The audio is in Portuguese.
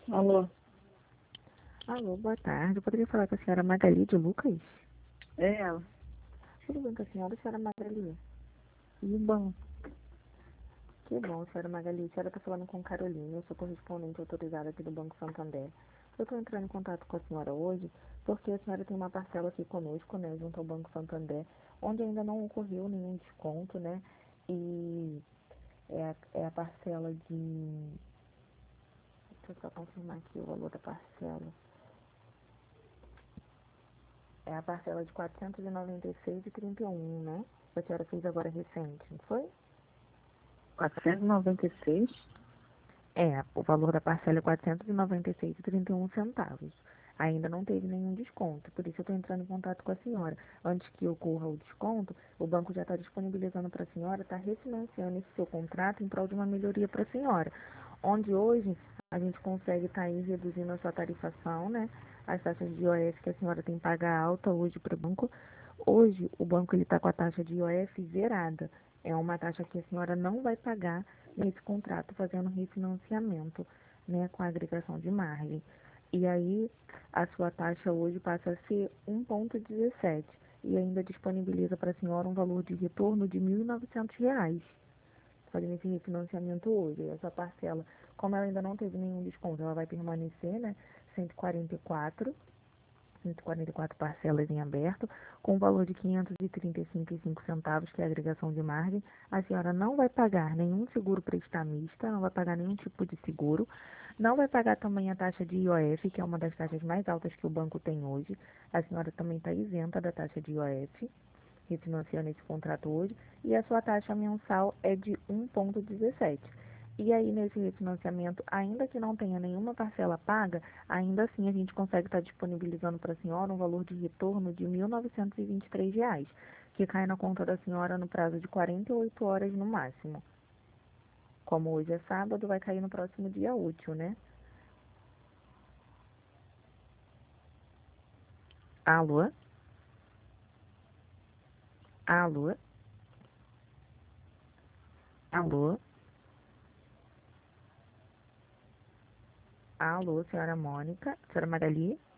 Alô, Alô, boa tarde. Eu poderia falar com a senhora Magali de Lucas? é ela. Tudo bem com a senhora Magali? E o banco? Que bom, senhora Magali. A senhora está falando com Carolina, eu sou correspondente autorizada aqui do Banco Santander. Eu estou entrando em contato com a senhora hoje porque a senhora tem uma parcela aqui conosco, né, junto ao Banco Santander, onde ainda não ocorreu nenhum desconto, né? E é a parcela de. Deixa eu só confirmar aqui o valor da parcela. É a parcela de 496,31, né? Que a senhora fez agora recente, não foi? 496? O valor da parcela é R$ 496,31. Ainda não teve nenhum desconto, por isso eu estou entrando em contato com a senhora. Antes que ocorra o desconto, o banco já está disponibilizando para a senhora, está refinanciando esse seu contrato em prol de uma melhoria para a senhora. Onde hoje a gente consegue estar aí reduzindo a sua tarifação, né? As taxas de IOF que a senhora tem paga alta hoje para o banco. Hoje o banco ele está com a taxa de IOF zerada. É uma taxa que a senhora não vai pagar nesse contrato fazendo refinanciamento, né, com a agregação de margem. E aí a sua taxa hoje passa a ser 1,17 e ainda disponibiliza para a senhora um valor de retorno de R$ 1.900 fazendo esse refinanciamento hoje. Essa parcela, como ela ainda não teve nenhum desconto, ela vai permanecer, né, 144 parcelas em aberto, com o valor de R$ 535,05, que é a agregação de margem. A senhora não vai pagar nenhum seguro prestamista, não vai pagar nenhum tipo de seguro, não vai pagar também a taxa de IOF, que é uma das taxas mais altas que o banco tem hoje. A senhora também está isenta da taxa de IOF, refinanciando esse contrato hoje, e a sua taxa mensal é de 1,17. E aí, nesse refinanciamento, ainda que não tenha nenhuma parcela paga, ainda assim a gente consegue estar disponibilizando para a senhora um valor de retorno de R$ 1.923, que cai na conta da senhora no prazo de 48 horas no máximo. Como hoje é sábado, vai cair no próximo dia útil, né? Alô? Alô? Alô? Alô, senhora Mônica? Senhora Magali?